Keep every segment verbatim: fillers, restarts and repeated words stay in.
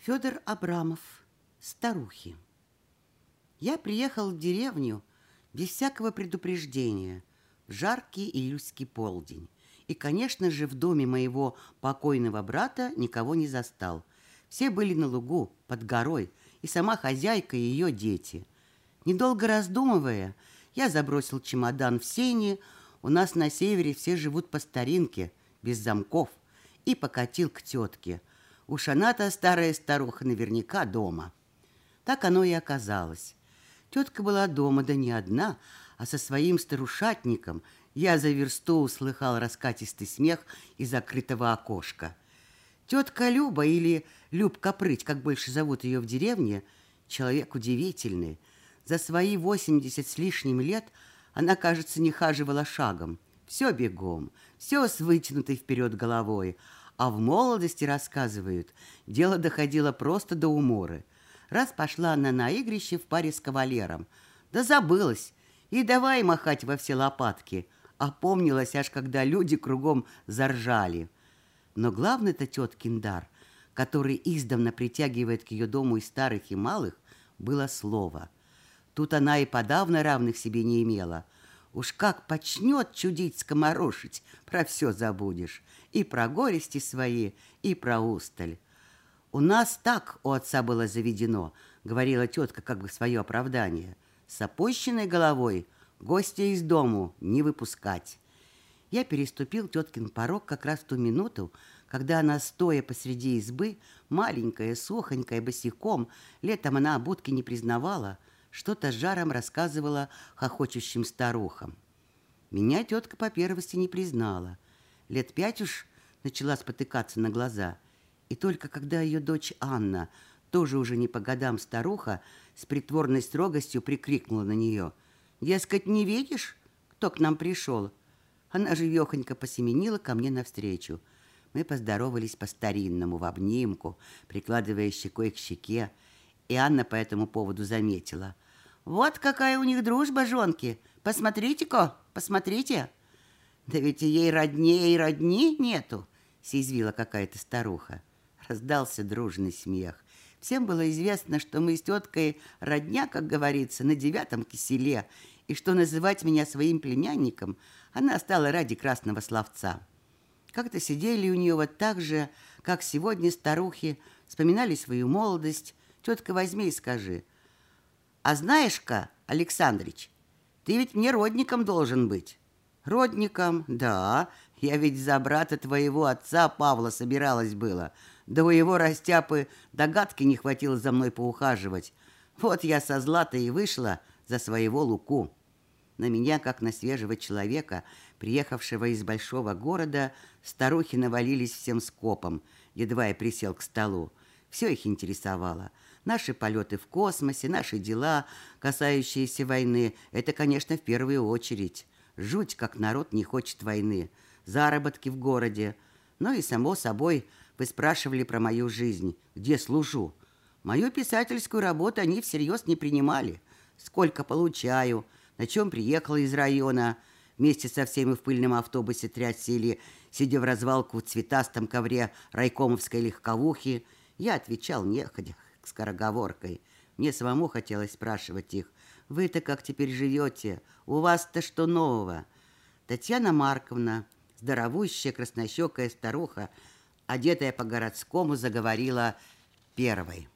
Федор Абрамов. Старухи. Я приехал в деревню без всякого предупреждения в жаркий июльский полдень. И, конечно же, в доме моего покойного брата никого не застал. Все были на лугу, под горой, и сама хозяйка, и ее дети. Недолго раздумывая, я забросил чемодан в сени, у нас на севере все живут по старинке, без замков, и покатил к тетке. Уж она-то, старая старуха, наверняка дома. Так оно и оказалось. Тетка была дома, да не одна, а со своим старушатником. Я за версту услыхал раскатистый смех из закрытого окошка. Тетка Люба, или Любка Прыть, как больше зовут ее в деревне, человек удивительный. За свои восемьдесят с лишним лет она, кажется, не хаживала шагом. Все бегом, все с вытянутой вперед головой. А в молодости, рассказывают, дело доходило просто до уморы. Раз пошла она на игрище в паре с кавалером, да забылась, и давай махать во все лопатки. Опомнилась аж, когда люди кругом заржали. Но главный-то теткин дар, который издавна притягивает к ее дому и старых, и малых, было слово. Тут она и подавно равных себе не имела. Уж как почнет чудить, скоморошить, про все забудешь. И про горести свои, и про усталь. У нас так у отца было заведено, говорила тетка как бы свое оправдание. С опущенной головой гостя из дому не выпускать. Я переступил теткин порог как раз в ту минуту, когда она, стоя посреди избы, маленькая, сухонькая, босиком, летом она обутки не признавала, что-то с жаром рассказывала хохочущим старухам. Меня тетка по первости не признала. Лет пять уж начала спотыкаться на глаза. И только когда ее дочь Анна, тоже уже не по годам старуха, с притворной строгостью прикрикнула на нее. Дескать, не видишь, кто к нам пришел? Она живехонько посеменила ко мне навстречу. Мы поздоровались по-старинному, в обнимку, прикладывая щекой к щеке. И Анна по этому поводу заметила. Вот какая у них дружба, жонки! Посмотрите-ка, посмотрите! Да ведь ей роднее и родни нету, съязвила какая-то старуха. Раздался дружный смех. Всем было известно, что мы с теткой родня, как говорится, на девятом киселе, и что называть меня своим племянником она стала ради красного словца. Как-то сидели у нее вот так же, как сегодня старухи, вспоминали свою молодость. Тетка, возьми и скажи. А знаешь-ка, Александрыч, ты ведь мне родником должен быть. Родником, да, я ведь за брата твоего отца Павла собиралась было. Да у его растяпы догадки не хватило за мной поухаживать. Вот я со зла-то и вышла за своего Луку. На меня, как на свежего человека, приехавшего из большого города, старухи навалились всем скопом, едва я присел к столу. Все их интересовало. Наши полеты в космосе, наши дела, касающиеся войны, это, конечно, в первую очередь. Жуть, как народ не хочет войны. Заработки в городе. Ну и, само собой, вы спрашивали про мою жизнь, где служу. Мою писательскую работу они всерьез не принимали. Сколько получаю, на чем приехала из района. Вместе со всеми в пыльном автобусе трясили, сидя в развалку в цветастом ковре райкомовской легковухи. Я отвечал неходя, скороговоркой. Мне самому хотелось спрашивать их. Вы-то как теперь живете? У вас-то что нового? Татьяна Марковна, здоровущая, краснощекая старуха, одетая по-городскому, заговорила первой.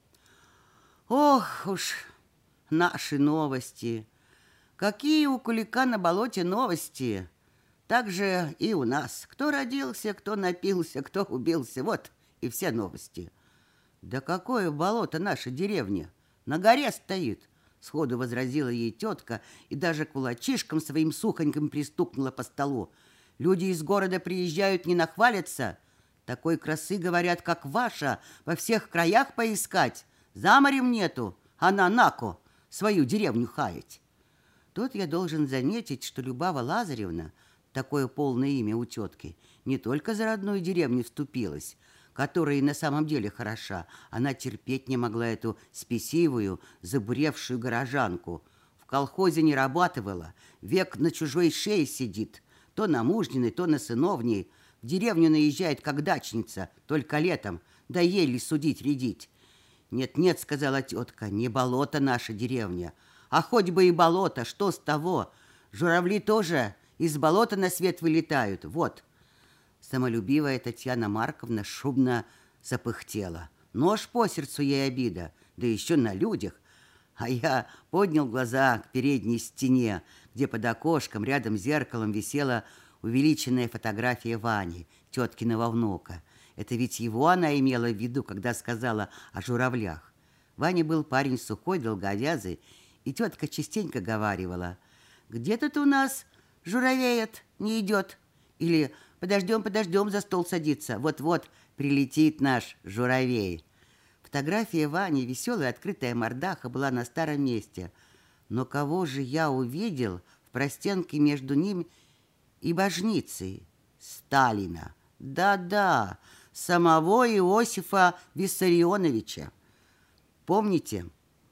Ох уж наши новости! Какие у Кулика на болоте новости! Так же и у нас. Кто родился, кто напился, кто убился. Вот и все новости. Да какое болото наша деревня? На горе стоит. Сходу возразила ей тетка и даже кулачишком своим сухоньким пристукнула по столу. Люди из города приезжают не нахвалиться. Такой красы, говорят, как ваша, во всех краях поискать. За морем нету, а на нако свою деревню хаять. Тут я должен заметить, что Любава Лазаревна, такое полное имя у тетки, не только за родную деревню вступилась, которая и на самом деле хороша. Она терпеть не могла эту спесивую, забуревшую горожанку. В колхозе не работала, век на чужой шее сидит. То на мужниной, то на сыновней. В деревню наезжает, как дачница, только летом. да еле судить-рядить. «Нет-нет», — сказала тетка, — «не болото наша деревня. А хоть бы и болото, что с того? Журавли тоже из болота на свет вылетают. Вот». Самолюбивая Татьяна Марковна шумно запыхтела. Нож по сердцу ей обида, да еще на людях. А я поднял глаза к передней стене, где под окошком рядом с зеркалом висела увеличенная фотография Вани, теткиного внука. Это ведь его она имела в виду, когда сказала о журавлях. Ваня был парень сухой, долговязый, и тетка частенько говаривала: «Где тут у нас журавеет, не идет?» Или «Подождем, подождем, за стол садиться, вот-вот прилетит наш журавей». Фотография Вани, веселая открытая мордаха, была на старом месте. Но кого же я увидел в простенке между ним и божницей? Сталина. Да-да, самого Иосифа Виссарионовича. Помните?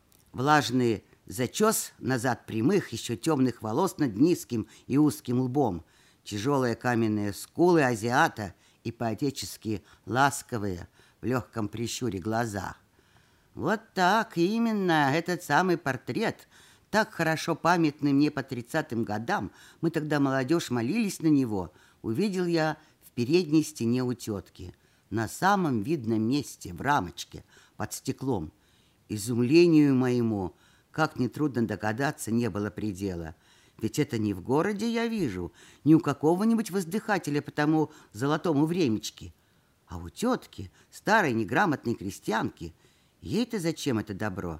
Влажный зачес назад прямых, еще темных волос над низким и узким лбом, тяжелые каменные скулы азиата и по-отечески ласковые в легком прищуре глаза. Вот так именно этот самый портрет, так хорошо памятный мне по тридцатым годам, мы тогда, молодежь, молились на него, увидел я в передней стене у тетки, на самом видном месте, в рамочке, под стеклом. Изумлению моему, как нетрудно догадаться, не было предела. Ведь это не в городе я вижу, не у какого-нибудь воздыхателя по тому золотому времечке, а у тетки, старой неграмотной крестьянки. Ей-то зачем это добро?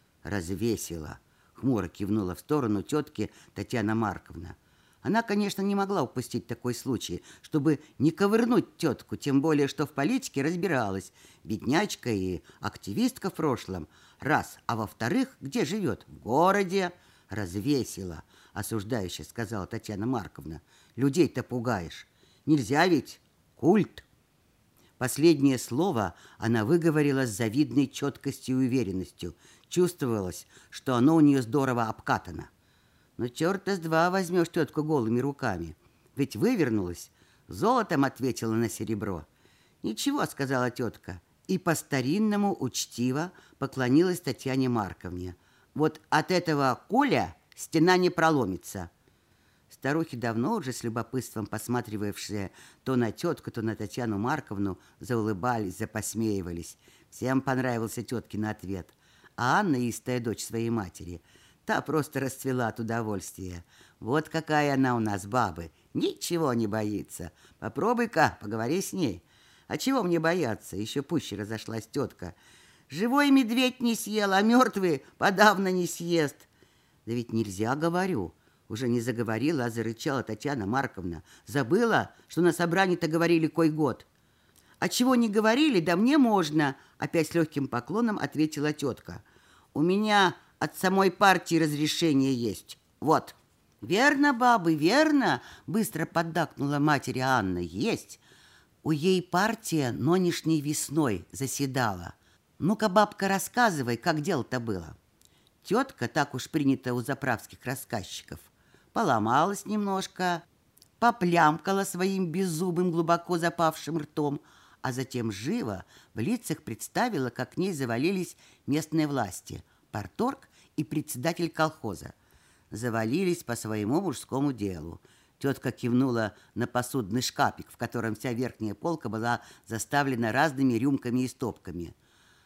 Развесила. Хмуро кивнула в сторону тетки Татьяна Марковна. Она, конечно, не могла упустить такой случай, чтобы не ковырнуть тетку, тем более, что в политике разбиралась. Беднячка и активистка в прошлом. Раз. А во-вторых, где живет? В городе. Развесила, осуждающе сказала Татьяна Марковна. Людей-то пугаешь. Нельзя ведь. Культ. Последнее слово она выговорила с завидной четкостью и уверенностью. Чувствовалось, что оно у нее здорово обкатано. Но черта с два возьмешь тетку голыми руками. Ведь вывернулась, золотом ответила на серебро. «Ничего», — сказала тетка, и по-старинному учтиво поклонилась Татьяне Марковне. «Вот от этого куля стена не проломится». Старухи, давно уже с любопытством посматривавшие то на тетку, то на Татьяну Марковну, заулыбались, запосмеивались. Всем понравился теткин ответ. А Анна, истая дочь своей матери, та просто расцвела от удовольствия. Вот какая она у нас, бабы, ничего не боится. Попробуй-ка, поговори с ней. А чего мне бояться? Еще пуще разошлась тетка. Живой медведь не съел, а мертвый подавно не съест. Да ведь нельзя, говорю. Уже не заговорила, а зарычала Татьяна Марковна. Забыла, что на собрании-то говорили кой год. А чего не говорили, да мне можно, опять с легким поклоном ответила тетка. У меня от самой партии разрешение есть. Вот. Верно, бабы, верно, быстро поддакнула матери Анна. Есть. У ей партия нонешней весной заседала. Ну-ка, бабка, рассказывай, как дело-то было. Тетка, так уж принято у заправских рассказчиков, поломалась немножко, поплямкала своим беззубым, глубоко запавшим ртом, а затем живо в лицах представила, как к ней завалились местные власти, парторг и председатель колхоза. Завалились по своему мужскому делу. Тетка кивнула на посудный шкафик, в котором вся верхняя полка была заставлена разными рюмками и стопками.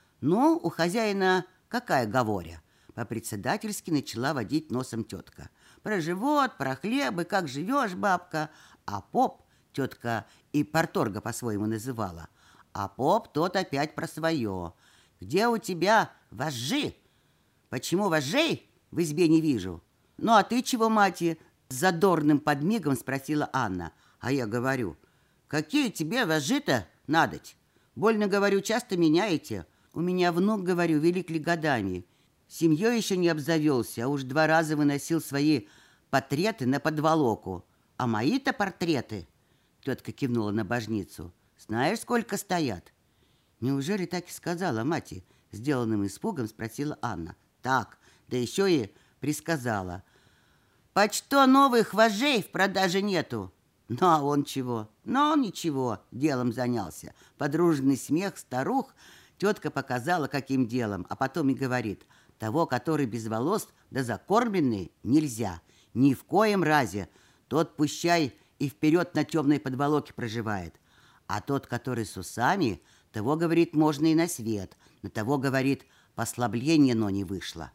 Ну, у хозяина какая говоря? По-председательски начала водить носом тетка. Про живот, про хлебы, как живешь, бабка. А поп, тетка и парторга по-своему называла, а поп тот опять про свое. Где у тебя вожжи? Почему вожжей в избе не вижу? Ну, а ты чего, мати? С задорным подмигом спросила Анна. А я говорю, какие тебе вожжи-то надоть? Больно, говорю, часто меняете. У меня внук, говорю, велик ли годами. Семьей еще не обзавелся, а уж два раза выносил свои портреты на подволоку. А мои-то портреты, тетка кивнула на божницу, знаешь, сколько стоят? Неужели так и сказала мати? Сделанным испугом спросила Анна. Так, да еще и присказала. Почто новых вожжей в продаже нету? Ну, а он чего? Ну, он ничего, делом занялся. Подружный смех старух тетка показала, каким делом, а потом и говорит: того, который без волос да закормленный, нельзя. Ни в коем разе. Тот пущай и вперед на темной подволоке проживает. А тот, который с усами, того, говорит, можно и на свет. На того, говорит, послабление, но не вышло.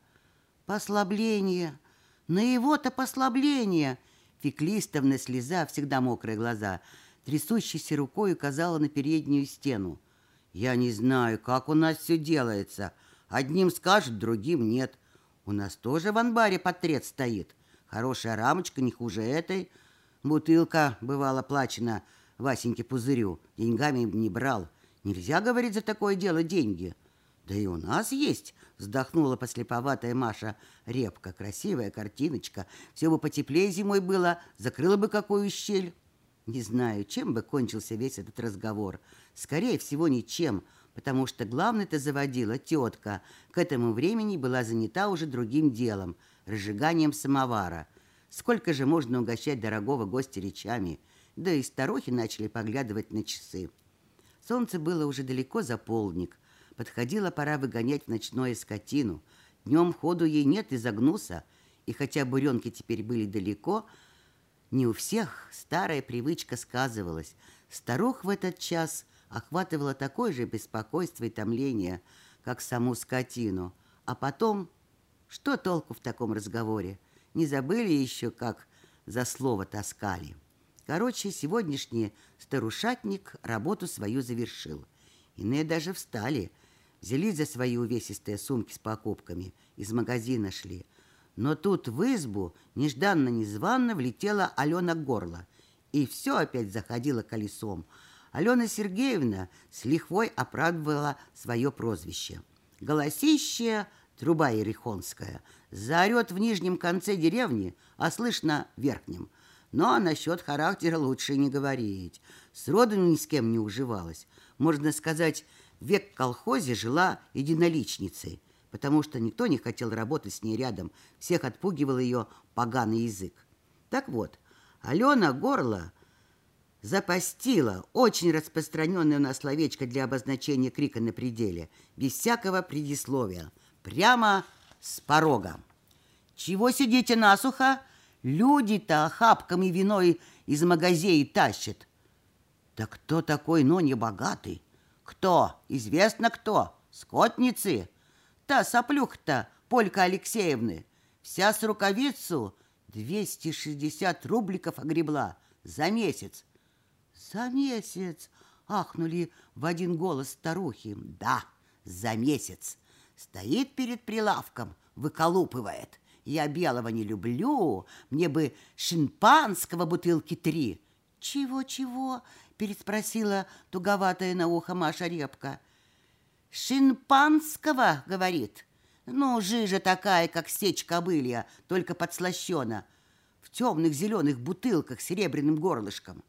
Послабление? На его-то послабление? Феклистовна, слеза, всегда мокрые глаза, трясущейся рукой указала на переднюю стену. Я не знаю, как у нас все делается. Одним скажут, другим нет. У нас тоже в анбаре портрет стоит. Хорошая рамочка, не хуже этой. Бутылка, бывало, плачена Васеньке Пузырю. Деньгами не брал. Нельзя, говорит, за такое дело деньги. Да и у нас есть, вздохнула послеповатая Маша Репка. Красивая картиночка. Все бы потеплее зимой было, закрыла бы какую щель. Не знаю, чем бы кончился весь этот разговор. Скорее всего, ничем, потому что главное-то заводила тетка. К этому времени была занята уже другим делом – разжиганием самовара. Сколько же можно угощать дорогого гостя речами? Да и старухи начали поглядывать на часы. Солнце было уже далеко за полдник. Подходила пора выгонять в ночное скотину. Днем ходу ей нет и загнуса. И хотя буренки теперь были далеко, не у всех старая привычка сказывалась. Старух в этот час охватывало такое же беспокойство и томление, как саму скотину. А потом, что толку в таком разговоре? Не забыли еще, как за слово таскали. Короче, сегодняшний старушатник работу свою завершил. Иные даже встали, взялись за свои увесистые сумки с покупками, из магазина шли. Но тут в избу нежданно-незванно влетела Алена Горло, и все опять заходило колесом. Алена Сергеевна с лихвой оправдывала свое прозвище. Голосище труба ерехонская, заорет в нижнем конце деревни, а слышно в верхнем. Но насчет характера лучше не говорить. Сроду ни с кем не уживалась. Можно сказать, век в колхозе жила единоличницей, потому что никто не хотел работать с ней рядом, всех отпугивал ее поганый язык. Так вот, Алена Горло запостила очень распространенное у нас словечко для обозначения крика на пределе, без всякого предисловия, прямо с порога. «Чего сидите насухо? Люди-то охапками виной из магазеи тащат». «Да кто такой, но не богатый?» «Кто? Известно кто. Скотницы. Та соплюха-то, Полька Алексеевны, вся с рукавицу двести шестьдесят рубликов огребла за месяц». «За месяц!» — ахнули в один голос старухи. «Да, за месяц. Стоит перед прилавком, выколупывает. Я белого не люблю, мне бы шампанского бутылки три». «Чего-чего?» — переспросила туговатая на ухо Маша Репка. «Шампанского, — говорит. Ну, жижа такая, как сечь кобылья, только подслащена, в темных зеленых бутылках с серебряным горлышком».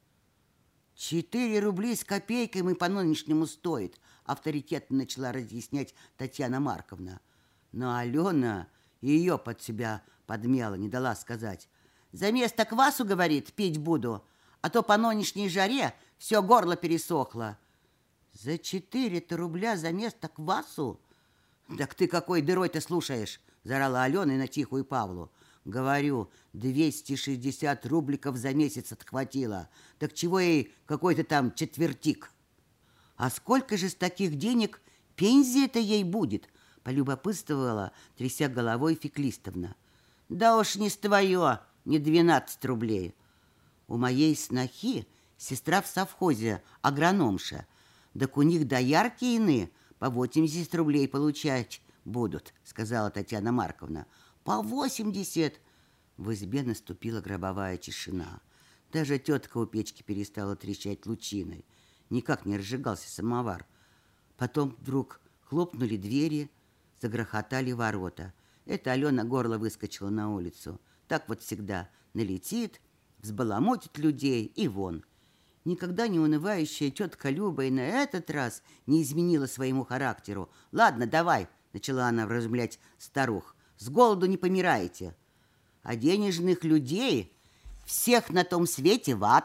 «Четыре рубли с копейками по нынешнему стоит», — авторитетно начала разъяснять Татьяна Марковна. Но Алена ее под себя подмяла, не дала сказать. «За место квасу, — говорит, — пить буду, а то по нынешней жаре все горло пересохло». «За четыре-то рубля за место квасу? Так ты какой дырой-то слушаешь?» — заорала Алена на тихую Павлу. «Говорю, двести шестьдесят рубликов за месяц отхватила. Так чего ей какой-то там четвертик?» «А сколько же с таких денег пенсия-то ей будет?» — полюбопытствовала, тряся головой Феклистовна. «Да уж не с твое, не двенадцать рублей. У моей снохи сестра в совхозе, агрономша. Так у них доярки иные по восемьдесят рублей получать будут», — сказала Татьяна Марковна. «По восемьдесят!» В избе наступила гробовая тишина. Даже тетка у печки перестала трещать лучиной. Никак не разжигался самовар. Потом вдруг хлопнули двери, загрохотали ворота. Это Алена Горло выскочила на улицу. Так вот всегда налетит, взбаламутит людей и вон. Никогда не унывающая тетка Люба и на этот раз не изменила своему характеру. «Ладно, давай», — начала она вразумлять старух, — «с голоду не помираете. А денежных людей всех на том свете в ад.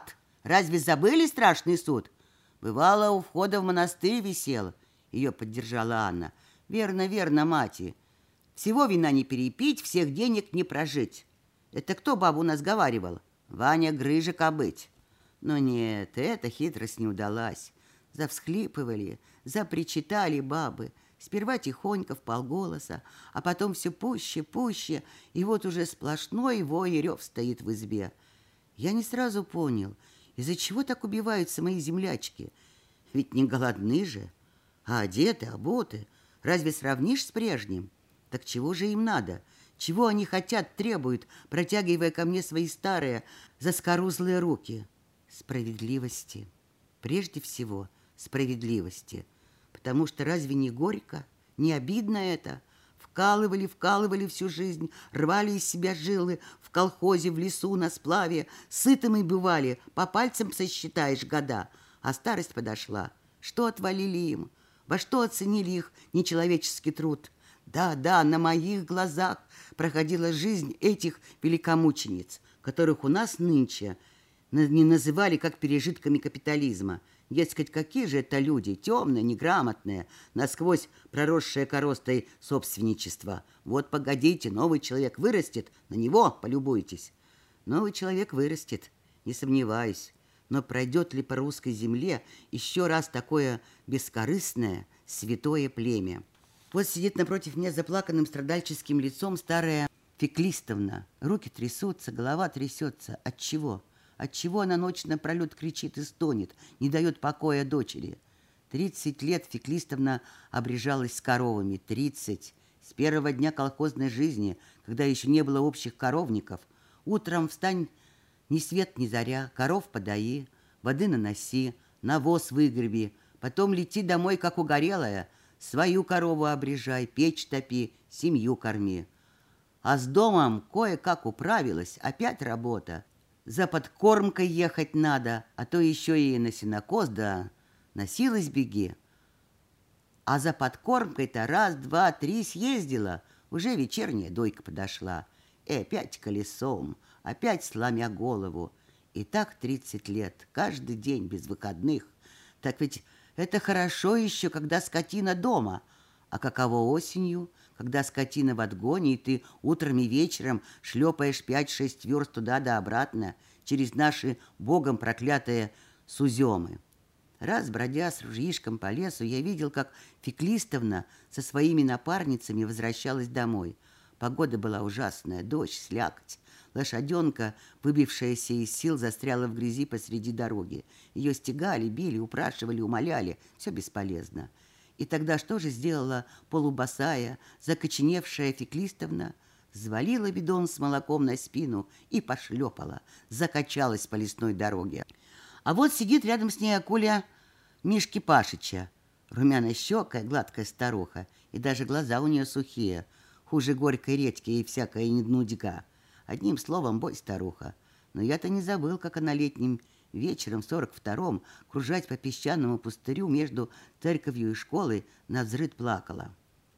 Разве забыли страшный суд? Бывало, у входа в монастырь висел. Ее поддержала Анна. Верно, верно, мати. Всего вина не перепить, всех денег не прожить. Это кто бабу у нас говаривал? Ваня Грыжа кобыть. Но нет, эта хитрость не удалась. Завсхлипывали, запричитали бабы. Сперва тихонько, вполголоса, а потом все пуще, пуще, и вот уже сплошной вой и рев стоит в избе. Я не сразу понял, из-за чего так убиваются мои землячки. Ведь не голодны же, а одеты, обуты. Разве сравнишь с прежним? Так чего же им надо? Чего они хотят, требуют, протягивая ко мне свои старые, заскорузлые руки? Справедливости. Прежде всего, справедливости. Потому что разве не горько, не обидно это? Вкалывали, вкалывали всю жизнь, рвали из себя жилы в колхозе, в лесу, на сплаве. Сытыми бывали, по пальцам сосчитаешь года. А старость подошла. Что отвалили им? Во что оценили их нечеловеческий труд? Да, да, на моих глазах проходила жизнь этих великомучениц, которых у нас нынче не называли как пережитками капитализма. Дескать, какие же это люди, темные, неграмотные, насквозь проросшие коростой собственничества. Вот погодите, новый человек вырастет, на него полюбуйтесь. Новый человек вырастет, не сомневаюсь. Но пройдет ли по русской земле еще раз такое бескорыстное, святое племя? Вот сидит напротив меня заплаканным страдальческим лицом старая Феклистовна. Руки трясутся, голова трясется. От чего? Отчего она ночь напролет кричит и стонет, не дает покоя дочери? Тридцать лет Феклистовна обрежалась с коровами. Тридцать. С первого дня колхозной жизни, когда еще не было общих коровников. Утром встань, ни свет, ни заря, коров подаи, воды наноси, навоз выгреби, потом лети домой, как угорелая, свою корову обрежай, печь топи, семью корми. А с домом кое-как управилась, опять работа. За подкормкой ехать надо, а то еще и на сенокос, да носилась беги. А за подкормкой-то раз, два, три съездила, уже вечерняя дойка подошла. И опять колесом, опять сломя голову. И так тридцать лет, каждый день без выходных. Так ведь это хорошо еще, когда скотина дома. А каково осенью, когда скотина в отгоне, и ты утром и вечером шлепаешь пять-шесть верст туда да обратно через наши богом проклятые суземы. Раз, бродя с ружьишком по лесу, я видел, как Феклистовна со своими напарницами возвращалась домой. Погода была ужасная, дождь, слякоть. Лошаденка, выбившаяся из сил, застряла в грязи посреди дороги. Ее стегали, били, упрашивали, умоляли. Все бесполезно. И тогда что же сделала полубосая, закоченевшая Феклистовна? Взвалила бидон с молоком на спину и пошлепала, закачалась по лесной дороге. А вот сидит рядом с ней Акуля Мишки Пашича, румяно-щекая, гладкая старуха, и даже глаза у нее сухие, хуже горькой редьки и всякая нудьга. Одним словом, бой старуха. Но я-то не забыл, как она летним вечером в сорок втором кружать по песчаному пустырю между церковью и школой навзрыд плакала.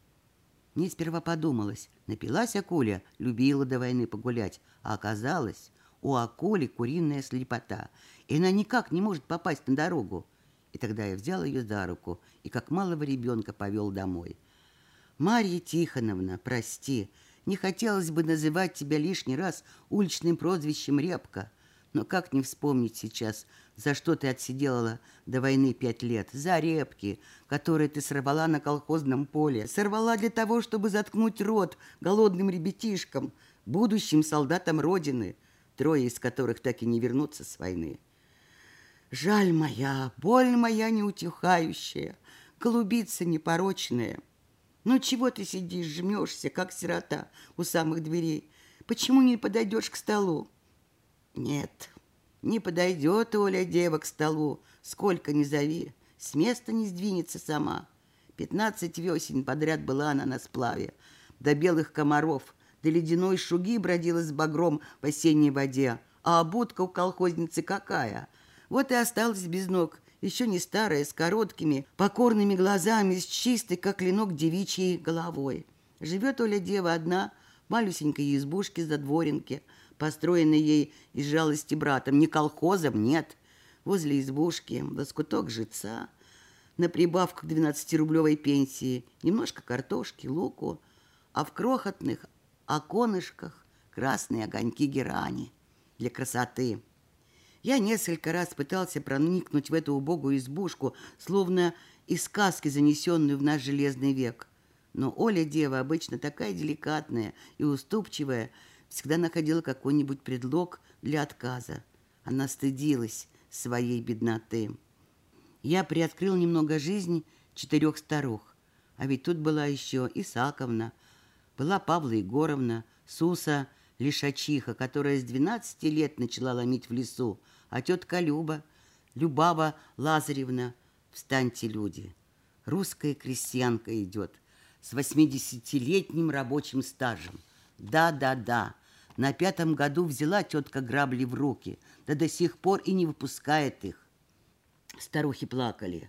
Мне сперва подумалось, напилась Акуля, любила до войны погулять, а оказалось, у Акули куриная слепота, и она никак не может попасть на дорогу. И тогда я взял ее за руку и как малого ребенка повел домой. Марья Тихоновна, прости, не хотелось бы называть тебя лишний раз уличным прозвищем Репка, но как не вспомнить сейчас, за что ты отсидела до войны пять лет? За репки, которые ты сорвала на колхозном поле. Сорвала для того, чтобы заткнуть рот голодным ребятишкам, будущим солдатам Родины, трое из которых так и не вернутся с войны. Жаль моя, боль моя неутихающая, голубица непорочная. Ну чего ты сидишь, жмешься, как сирота у самых дверей? Почему не подойдешь к столу? Нет, не подойдет Оля дева к столу, сколько ни зови, с места не сдвинется сама. Пятнадцать весен подряд была она на сплаве, до белых комаров, до ледяной шуги бродила с багром в осенней воде, а обутка у колхозницы какая? Вот и осталась без ног, еще не старая, с короткими, покорными глазами, с чистой, как клинок, девичьей головой. Живет Оля дева одна в малюсенькой избушке за дворенке, построенной ей из жалости братом, не колхозом, нет. Возле избушки лоскуток жица, на прибавку к двенадцатирублевой пенсии немножко картошки, луку, а в крохотных оконышках красные огоньки герани для красоты. Я несколько раз пытался проникнуть в эту убогую избушку, словно из сказки, занесенную в наш железный век. Но Оля, дева, обычно такая деликатная и уступчивая, всегда находила какой-нибудь предлог для отказа. Она стыдилась своей бедноты. Я приоткрыл немного жизнь четырех старух. А ведь тут была еще Исаковна, была Павла Егоровна, Суса Лишачиха, которая с двенадцати лет начала ломить в лесу, а тетка Люба, Любава Лазаревна, встаньте, люди, русская крестьянка идет с восьмидесятилетним рабочим стажем. Да-да-да, на пятом году взяла тетка грабли в руки, да до сих пор и не выпускает их. Старухи плакали,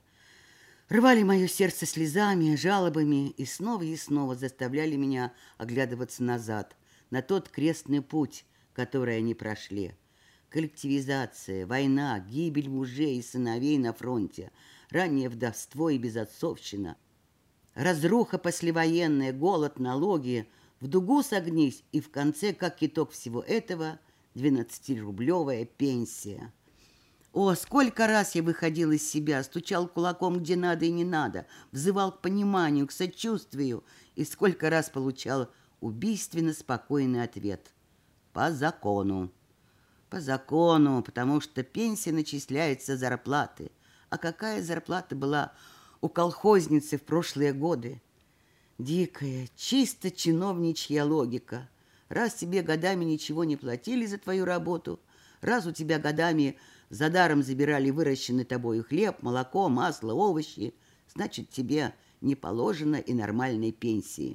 рвали мое сердце слезами, жалобами и снова и снова заставляли меня оглядываться назад, на тот крестный путь, который они прошли. Коллективизация, война, гибель мужей и сыновей на фронте, раннее вдовство и безотцовщина, разруха послевоенная, голод, налоги, в дугу согнись, и в конце, как итог всего этого, двенадцатирублевая пенсия. О, сколько раз я выходил из себя, стучал кулаком где надо и не надо, взывал к пониманию, к сочувствию, и сколько раз получал убийственно спокойный ответ. По закону. По закону, потому что пенсия начисляется с зарплаты. А какая зарплата была у колхозницы в прошлые годы? Дикая, чисто чиновничья логика. Раз тебе годами ничего не платили за твою работу, раз у тебя годами за даром забирали выращенный тобою хлеб, молоко, масло, овощи, значит, тебе не положено и нормальной пенсии.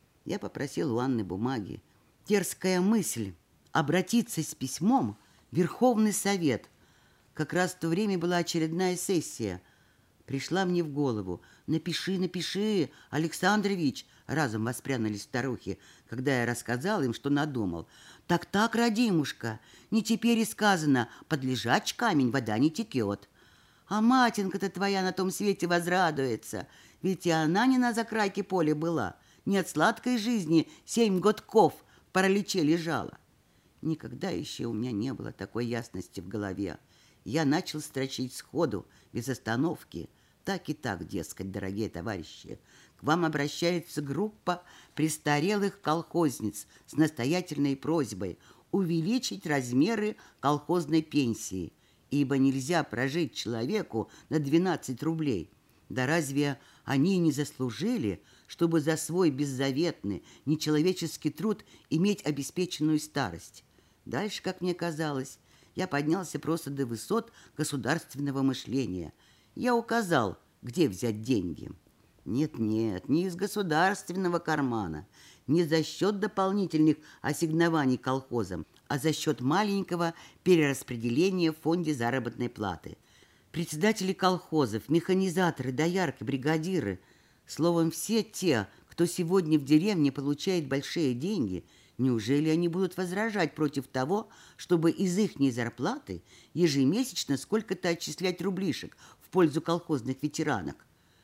Я попросил у Анны бумаги. Дерзкая мысль обратиться с письмом в Верховный Совет. Как раз в то время была очередная сессия. Пришла мне в голову. «Напиши, напиши, Александрович!» Разом воспрянулись старухи, когда я рассказал им, что надумал. «Так-так, родимушка, не теперь и сказано, под лежач камень вода не текет. А матенька-то твоя на том свете возрадуется, ведь и она не на закрайке поля была, не от сладкой жизни семь годков в параличе лежала». Никогда еще у меня не было такой ясности в голове. Я начал строчить сходу, без остановки. Так и так, дескать, дорогие товарищи, к вам обращается группа престарелых колхозниц с настоятельной просьбой увеличить размеры колхозной пенсии, ибо нельзя прожить человеку на двенадцать рублей. Да разве они не заслужили, чтобы за свой беззаветный, нечеловеческий труд иметь обеспеченную старость? Дальше, как мне казалось, я поднялся просто до высот государственного мышления. Я указал, где взять деньги. Нет-нет, не из государственного кармана, не за счет дополнительных ассигнований колхозам, а за счет маленького перераспределения в фонде заработной платы. Председатели колхозов, механизаторы, доярки, бригадиры, словом, все те, кто сегодня в деревне получает большие деньги, неужели они будут возражать против того, чтобы из ихней зарплаты ежемесячно сколько-то отчислять рублишек в пользу колхозных ветеранок?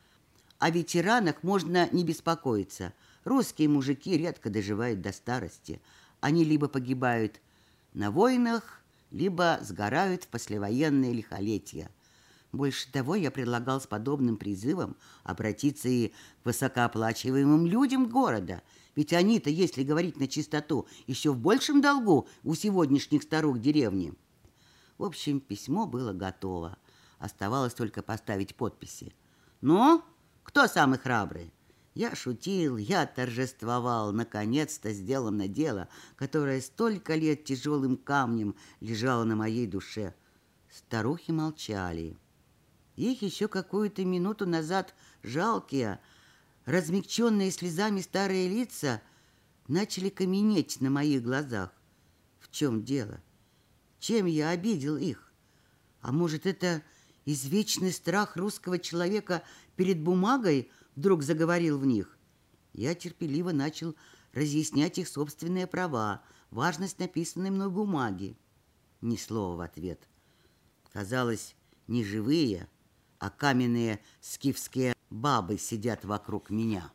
О ветеранах можно не беспокоиться. Русские мужики редко доживают до старости. Они либо погибают на войнах, либо сгорают в послевоенное лихолетие. Больше того, я предлагал с подобным призывом обратиться и к высокооплачиваемым людям города. Ведь они-то, если говорить на чистоту, еще в большем долгу у сегодняшних старух деревни. В общем, письмо было готово. Оставалось только поставить подписи. «Ну, кто самый храбрый?» Я шутил, я торжествовал. Наконец-то сделано дело, которое столько лет тяжелым камнем лежало на моей душе. Старухи молчали. Их еще какую-то минуту назад жалкие, размягченные слезами старые лица начали каменеть на моих глазах. В чем дело? Чем я обидел их? А может, это извечный страх русского человека перед бумагой вдруг заговорил в них? Я терпеливо начал разъяснять их собственные права, важность написанной мной бумаги. Ни слова в ответ. Казалось, не живые, а каменные скифские бабы сидят вокруг меня.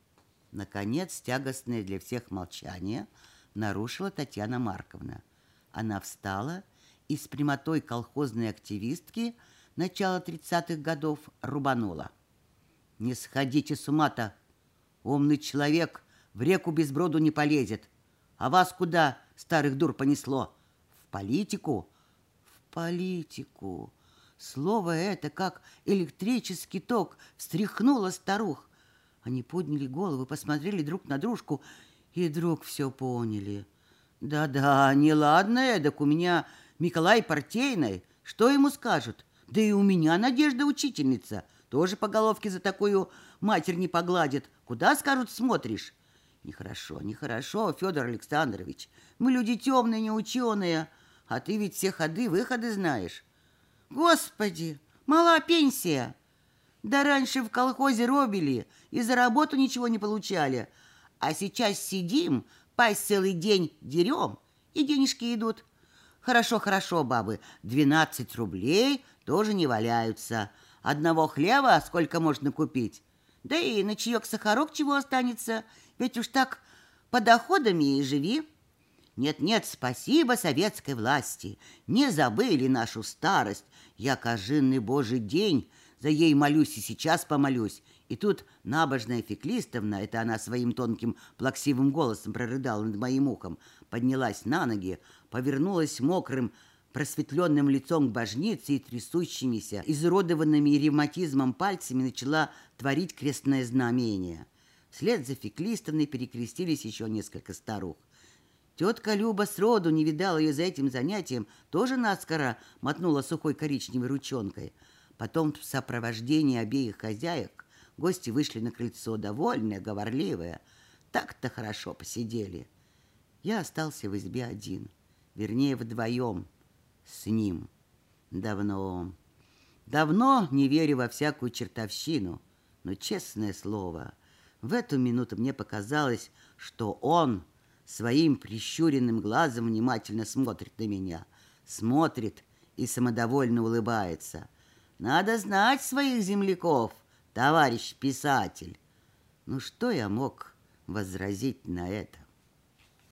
Наконец, тягостное для всех молчание нарушила Татьяна Марковна. Она встала и с прямотой колхозной активистки начала тридцатых годов рубанула. «Не сходите с ума-то! Умный человек в реку без броду не полезет. А вас куда, старых дур, понесло? В политику?» «В политику!» Слово это, как электрический ток, встряхнуло старух. Они подняли головы, посмотрели друг на дружку и вдруг все поняли. «Да-да, неладно эдак, у меня Миколай партийный, что ему скажут? Да и у меня Надежда учительница, тоже по головке за такую матерь не погладит. Куда, скажут, смотришь?» «Нехорошо, нехорошо, Федор Александрович, мы люди темные, не ученые, а ты ведь все ходы-выходы знаешь». «Господи, мала пенсия! Да раньше в колхозе робили и за работу ничего не получали, а сейчас сидим, пасть целый день дерем, и денежки идут. Хорошо, хорошо, бабы, двенадцать рублей тоже не валяются. Одного хлеба сколько можно купить? Да и на чаек-сахарок чего останется, ведь уж так по доходами и живи». «Нет-нет, спасибо советской власти, не забыли нашу старость. Я кожинный божий день, за ей молюсь и сейчас помолюсь». И тут набожная Феклистовна, это она своим тонким плаксивым голосом прорыдала над моим ухом, поднялась на ноги, повернулась мокрым, просветленным лицом к божнице и трясущимися, изуродованными ревматизмом пальцами начала творить крестное знамение. Вслед за Феклистовной перекрестились еще несколько старух. Тетка Люба сроду не видала ее за этим занятием, тоже наскоро мотнула сухой коричневой ручонкой. Потом в сопровождении обеих хозяек гости вышли на крыльцо, довольные, говорливые. Так-то хорошо посидели. Я остался в избе один, вернее, вдвоем с ним. Давно, давно не верю во всякую чертовщину, но, честное слово, в эту минуту мне показалось, что он своим прищуренным глазом внимательно смотрит на меня, смотрит и самодовольно улыбается. Надо знать своих земляков, товарищ писатель. Ну что я мог возразить на это?